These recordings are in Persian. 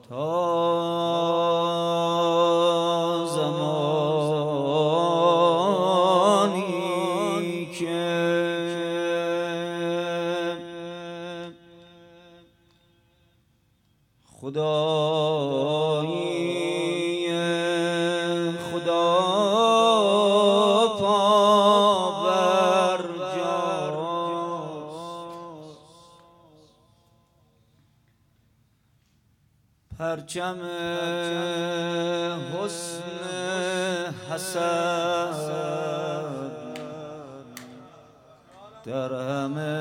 تا زمانی که خدایی خدا پابر جاست، پرچم حسن حسن در همه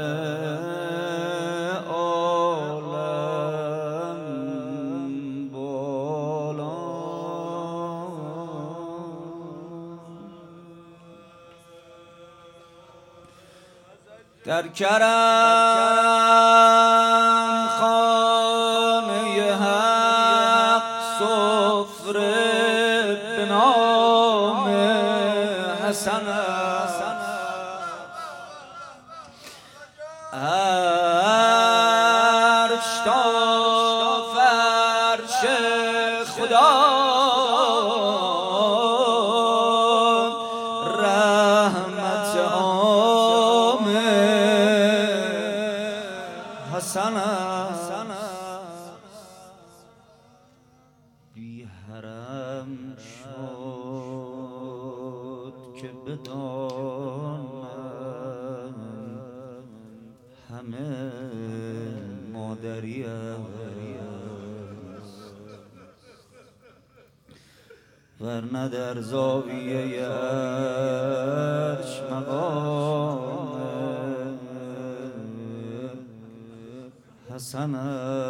عالم بالا، در کرم خانه حق سفره به نام حسن عرش تا فرش خدا رحمت عام حسن بی حرم شد که بدانم همه مادری است، ورنه در زاویه عرش مقام حسن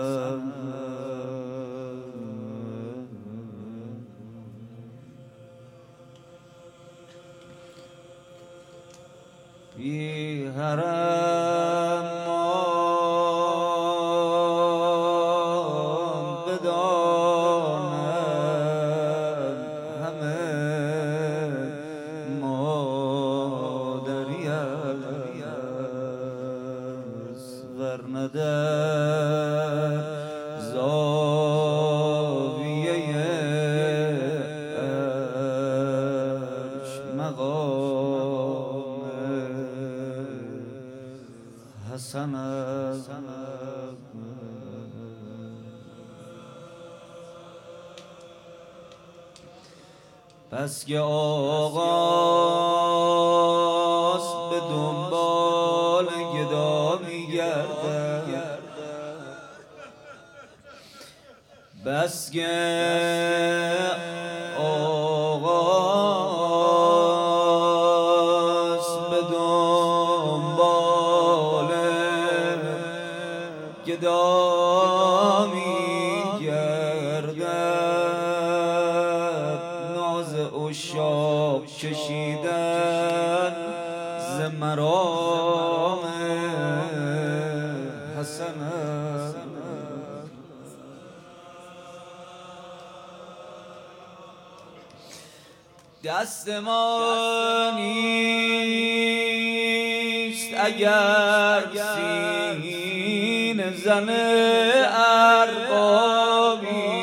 بی حرم بدانم همه مادری است، ورنه در زاویه عرش مقام حسن پس که آغاز به دنبال گدا می‌گردد، بس که آغاز به دنبال گدا می‌گردد، ناز عشاق کشیدن ز مرام حسن دست ما نیست اگر سینه زن اربابی،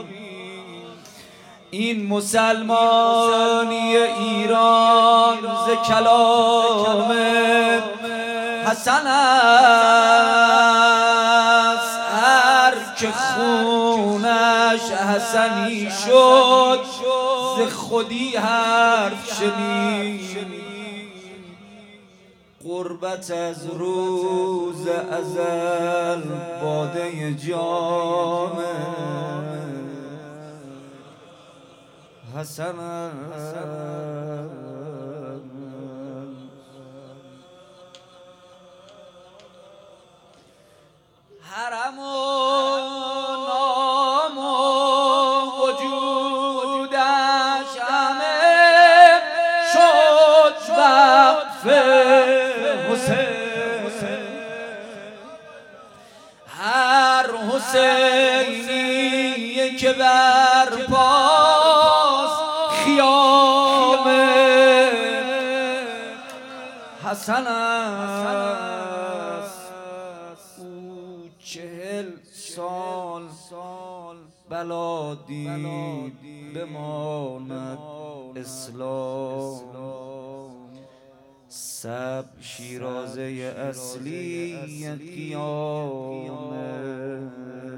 این مسلمانی ایران ز کلام حسن است، هر که خونش حسنی شد ز خودی حرف شنید، قربت از روز ازل باده جام حسن حرم و نام و وجودش همه شد وقف حسین، هر حسینی که بر پاس خیام حسن است، او 40 سال بلا دید بماند اسلام. سب شیرازه اصلی قیامه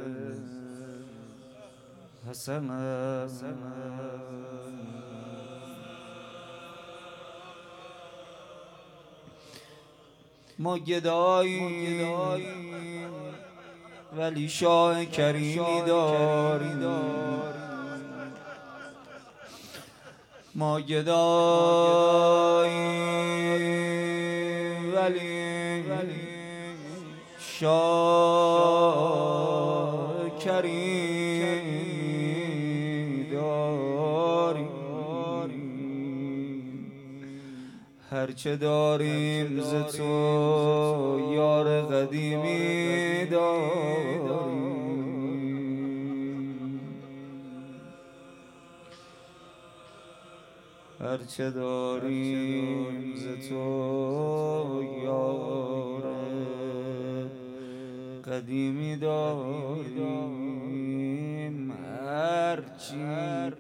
حسن. ما گداییم ولی شاه کریمی داریم. ما گداییم ولی شاه کریمی داریم. هرچه داریم ز تو یار قدیمی داریم. هرچه داریم ز تو یار قدیمی داریم. هرچی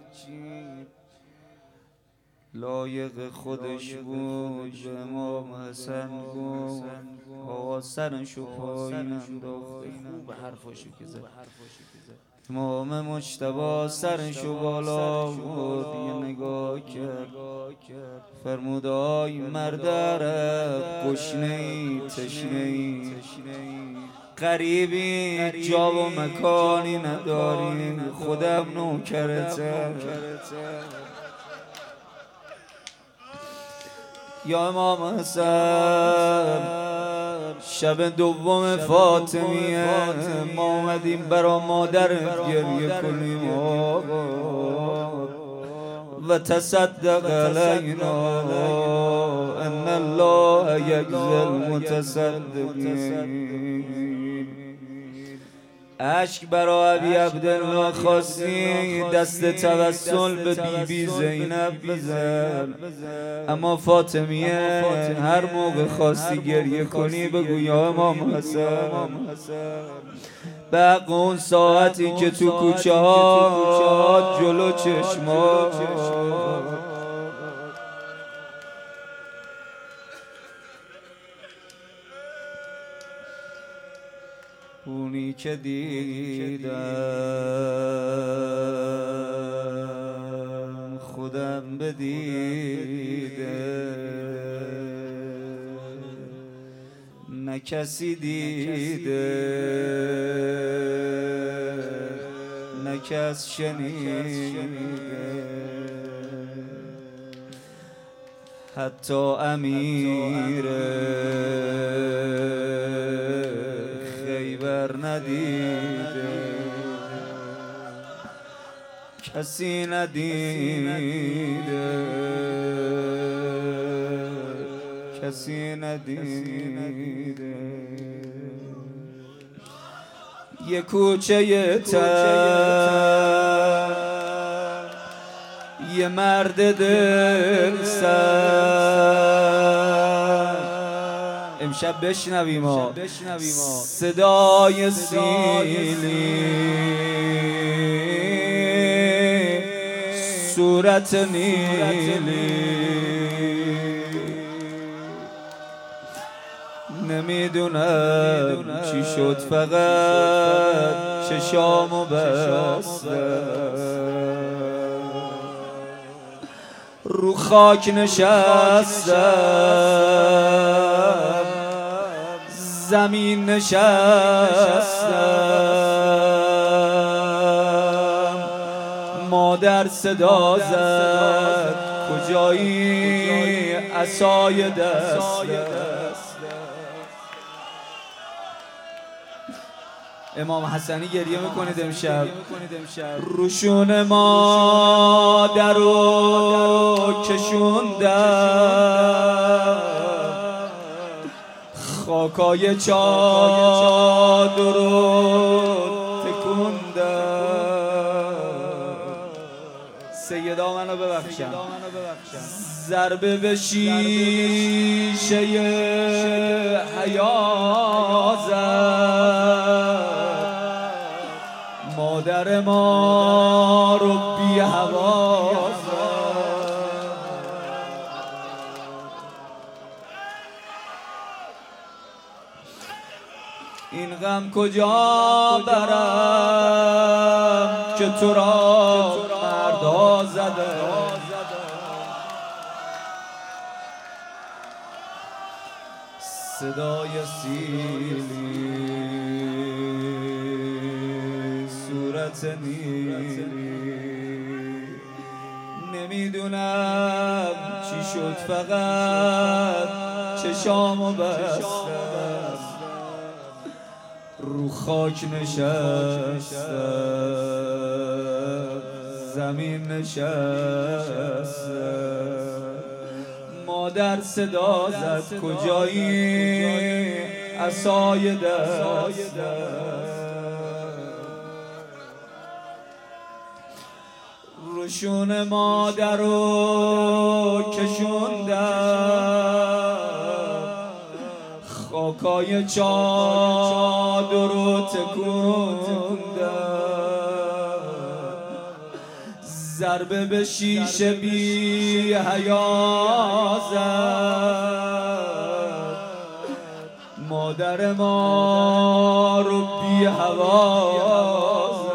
لایق خودش بود به امام حسن گفت. آقا سرشو پایین انداخته، خوب حرفاشو که زد. امام مجتبی سرشو بالا بود، یه نگاه کرد، فرمود آی مرد عرب، گشنه‌ای تشنه‌ای غریبی، جا و مکانی نداری، خودم نوکرتم. یا امام حسن شب دوم فاطمیه ما اومدیم برا مادرت گریه کنیم و تصدق علینا ان الله یجزی المتصدقین. عشق برا ابی عبدالله خواستی، دست توسل به بیبی زینب بزن. اما فاطمیه هر موقع خواستی گریه کنی بگو یا امام حسن. به حق اون ساعتی که تو کوچه ها جلو چشما اونی که دیدم خودم بدیده، نه کسی دیده نه کس شنیده. حتی امیر خیبر ندیده، کسی ندیده کسی ندیده. یه کوچه تر یه مرد دل سر، امشب بشنویم صدای سیلی، صورت نیلی. نمیدونم چی شد فقط چشامو بستم، رو خاک نشستم، زمین نشستم. مادر صدا زد کجایی، عصای دست. امام حسنی گریه میکنید امشب، روشون مادرو کشوندم، خاکای چادرو تکوندم. سیدا منو ببخشن، ضربه به شیشه حیا زد، مادر ما رو بی حواس این غم کجا برم که تو را مردا زده صدای سیلی صورت نیلی نمیدونم چی شد فقط چشامو بستم رو خاک نشستم زمین نشستم مادر صدا زد کجایی عصای دستم روشون مادر رو کشوندم خاکای چادر رو تکوندم ضربه به شیشه بی حیا زد مادر ما رو بی حوا زد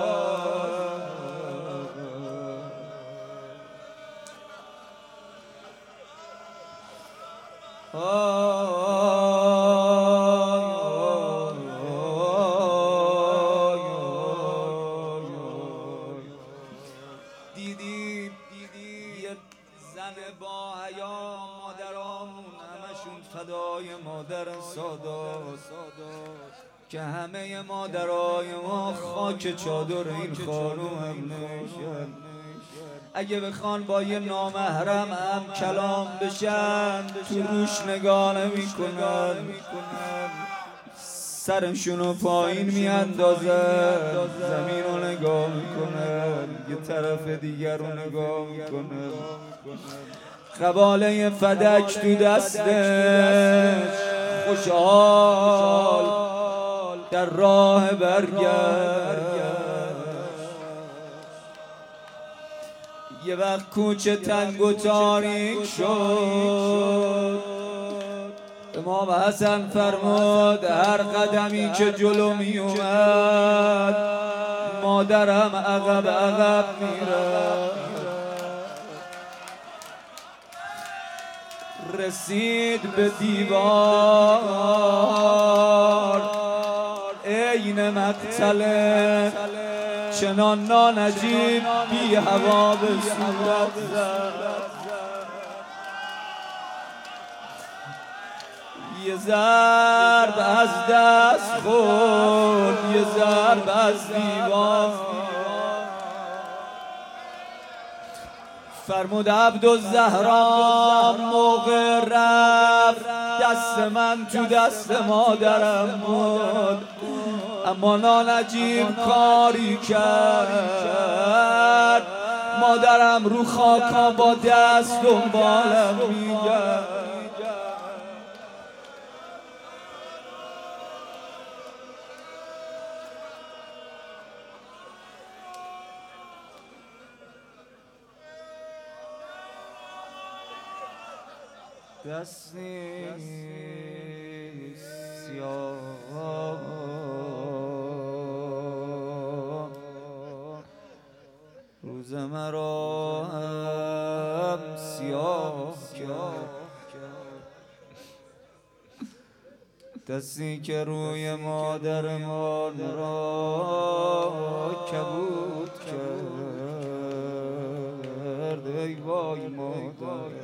دیدی یه زن با حیا مادرامون همشون فدای مادر سادات که همه مادرای ما خاک چادر این خانوم هم نشن اگه بخوان با یه نامحرم هم کلام بشن تو روش نگاه نمی کنن سرشونو پایین میاندازن زمین رو نگاه میکنن یه طرف دیگر رو نگاه میکنن قباله فدک تو دستش خوشحال در راه برگشت یه وقت کوچه تنگ و تاریک شد امام حسن فرمود هر قدمی که جلو می اومد مادرم عقب عقب میره رسید به دیوار عین مقتله چنان نانجیب بی هوا به صورت زد یه ضرب از دست خورد یه ضرب از دیوار فرمود عبدالزهرا موقع رفت دست من تو دست مادرم بود اما نانجیب کاری کرد مادرم رو خاکا با دست دنبالم میگرد دستی سیاه روز مرا هم سیاه کرد دستی که روی مادرمان را کبود کرد ای وای مادر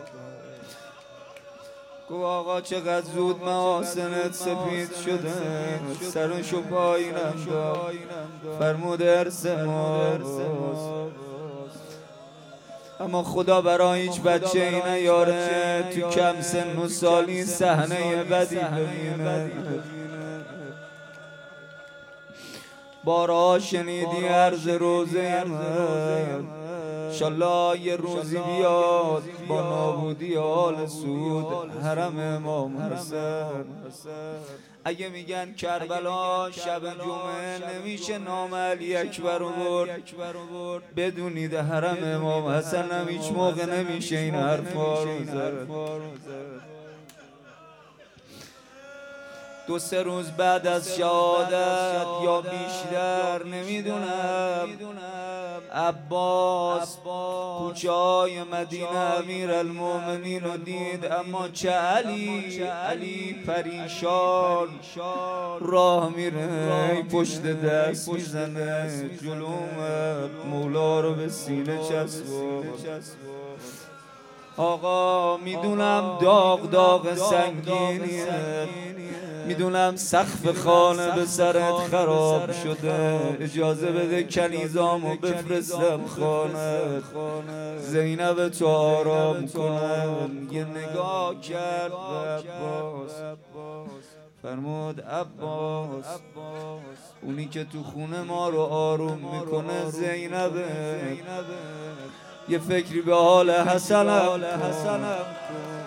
گو آقا چقدر زود محاسنت سپید شده سرشو پایینم داد فرمود ارث ماست اما خدا برای هیچ بچه ای نیاره تو کم سن و سالی صحنه بدی ببینه بارها شنیدی عرض روزه من انشالله یه روزی بیاد با نابودی آل سود حرم امام حسن. اگه میگن کربلا شب جمعه نمیشه نام علی اکبر رو برد، بدونید حرم امام حسن هم هیچ موقع نمیشه این حرفا رو زد. 2-3 روز بعد از شهادت یا بیشتر نمیدونم، عباس کوچه های مدینه امیرالمومنین رو دید، اما چه علی پریشان راه میره، پشت دست میزنه جلو مولا رو به سینه چسبون. آقا میدونم داغ سنگینیه، میدونم سقف خانه به سرت خراب شده، اجازه بده کنیزامو بفرستم خانه، زینب تو آرام کنم. یه نگاه کرد به عباس، فرمود عباس اونی که تو خونه ما رو آروم میکنه زینبه، یه فکری به حال حسنم کن.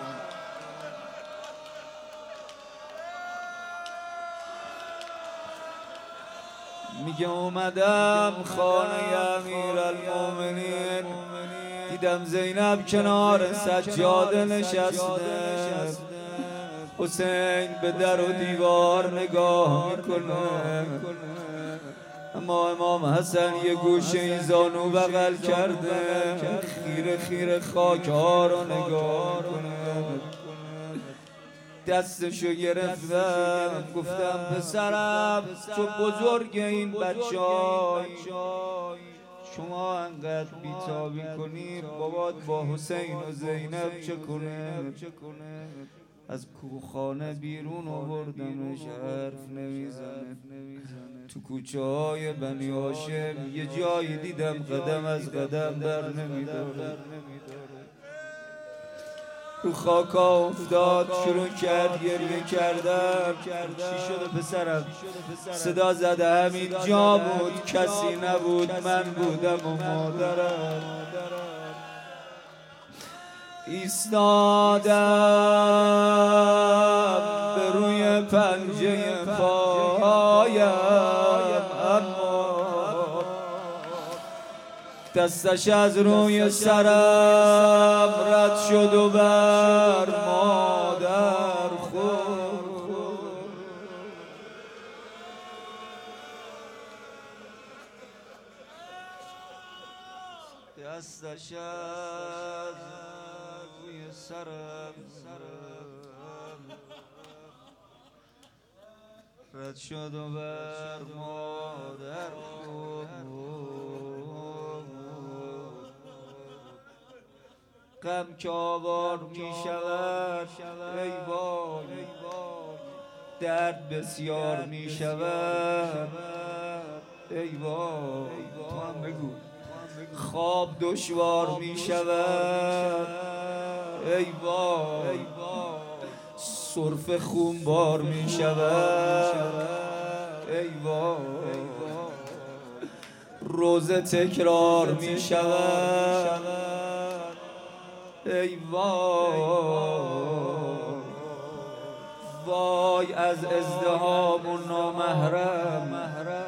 میگه اومدم خانه امیرالمومنین، دیدم زینب کنار سجاده نشسته، حسین به در و دیوار نگاه میکنه، اما امام حسن یه گوشه این زانو بغل کرده، خیره خاک ها رو نگاه کنه. دستشو گرفتم گفتم پسرم تو بزرگ این بچه‌های، شما انقدر بیتابی کنی بابات با حسین و زینب چه کنه؟ از کوخانه بیرون آوردمش، حرف نمیزنه. تو کوچه های بنی هاشم یه جایی دیدم قدم از قدم بر نمیداره، رو خاکا افتاد شروع کرد گریه کردن. چی شده پسرم؟ صدا زده همین جا بود، کسی نبود، من بودم و مادرم. ایستادم به روی پنجه پایم، اما دستش از روی سرم رد شد و بر مادر خورد. دستش از روی سرم رد شد و بر مادر خورد. غم که آوار می شود ای وای، درد بسیار می شود ای وای. تو هم بگو. خواب دشوار می شود ای وای، سرفه خونبار می شود ای وای، روزه تکرار می شود ای وای از ازدحام و نامحرم،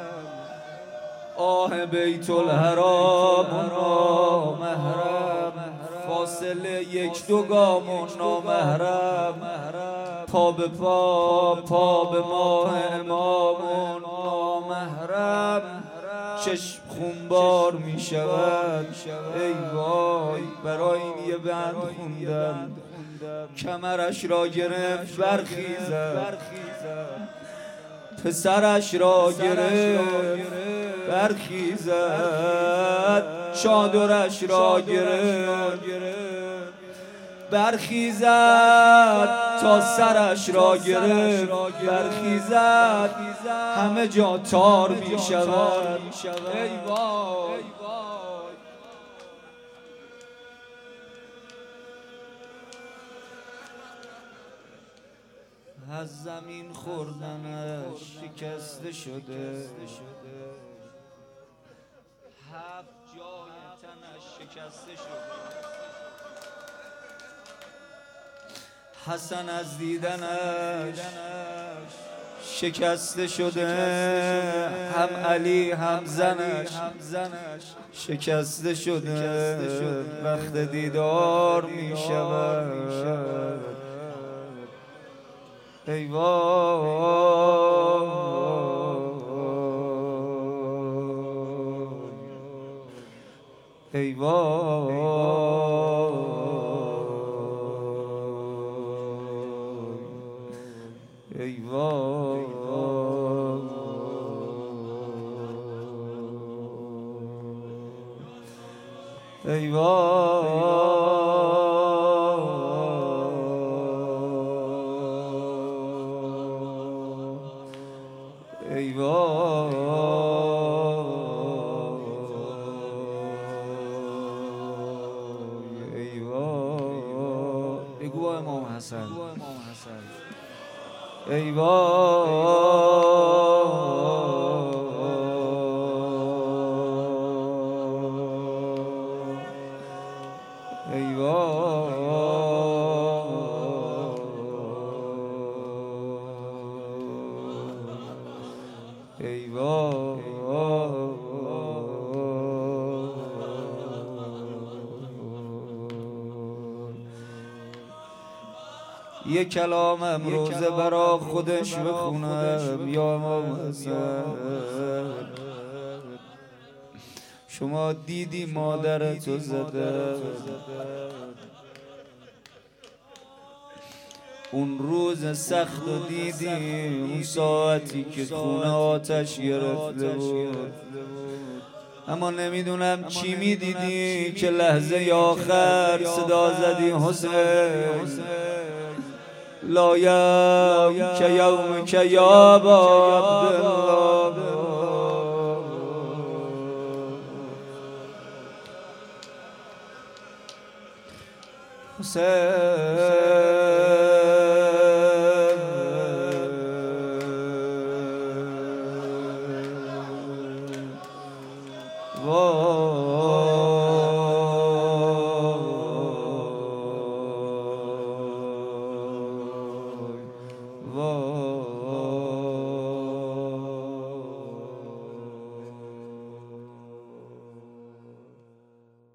آه بیت الحرام و نامحرم، فاصله 1-2 گام و نامحرم، پا به پا به ماه امام و نامحرم، چشم خونبار می شود ای وای. برای این یه بند خوندم، کمرش را گرفت برخیزد، پسرش را گرفت برخیزد، چادرش را گرفت برخیزد، تا سرش را گرفت برخیزد، همه جا تار می شود ای وای. از زمین خوردنش شکسته شده، جای تنش شکسته شد. حسن از دیدنش شکسته شده، هم علی هم زنش شکسته شده. وقت دیدار می شود ای وای ای وای ای وای ای بگو امام حسن ای یه کلام امروزه برا خودش بخونم یا امام حسن. شما دیدی مادرتو زده، اون روز سخت و دیدی، اون ساعتی که خونه آتش گرفته بود. اما نمیدونم چی میدیدی که لحظه آخر صدا زدی حسین لا یوم که یوم که یا ابا عبدالله. حسین وای